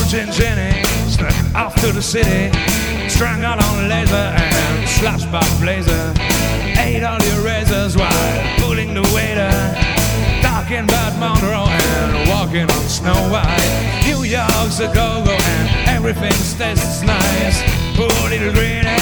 Jenny snuck off to the city, strung out on laser and slashed by blazer. Ate all your razors while pulling the waiter, talking about Monroe and walking on Snow White. New York's a go-go and everything tastes nice. Poor little greenie.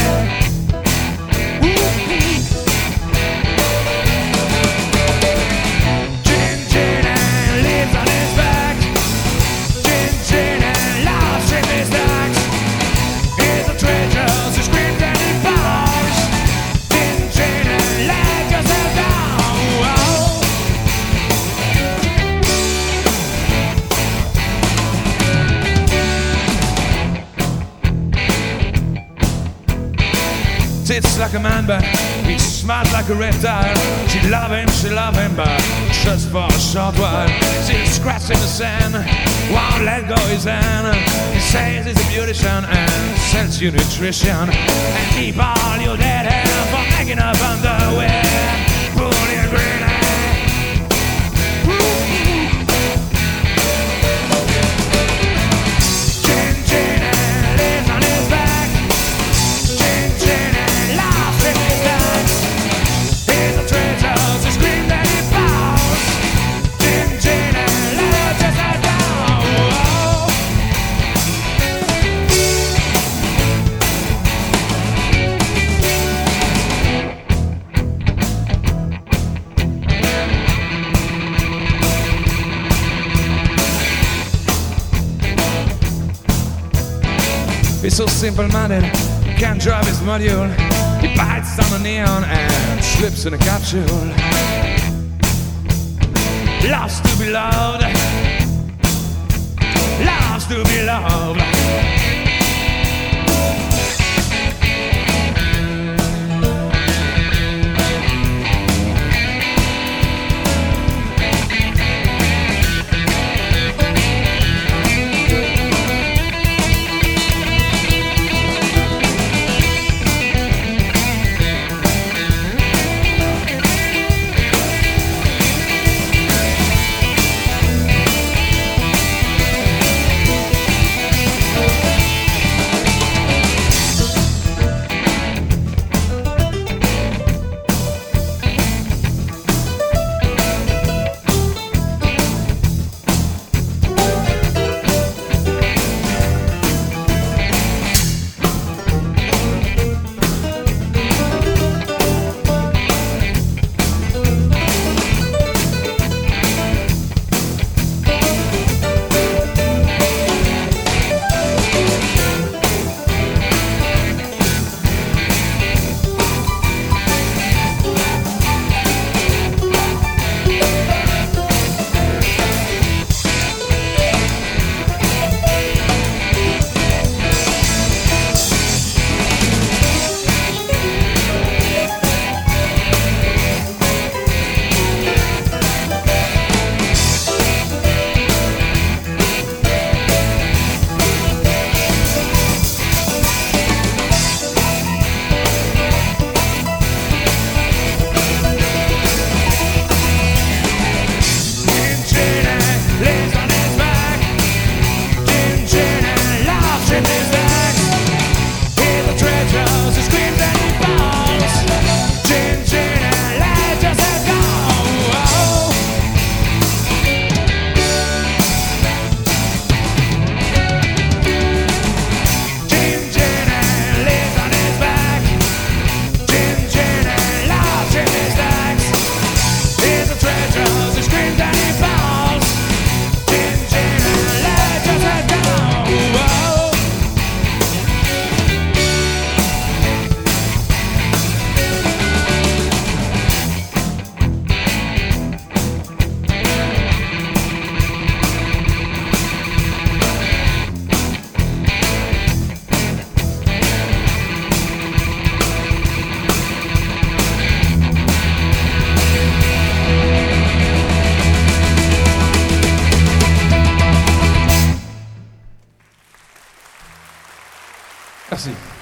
Sits like a man, but he smiles like a reptile. She love him, but just for a short while. Still scratching the sand, won't let go his hand. He says he's a beautician and sells you nutrition, and keep all your dead hair from hanging up underwear. Pull your green hair. He's so simple-minded, can't drive his module. He bites on the neon and slips in a capsule. Loves to be loved, loves to be loved. Merci.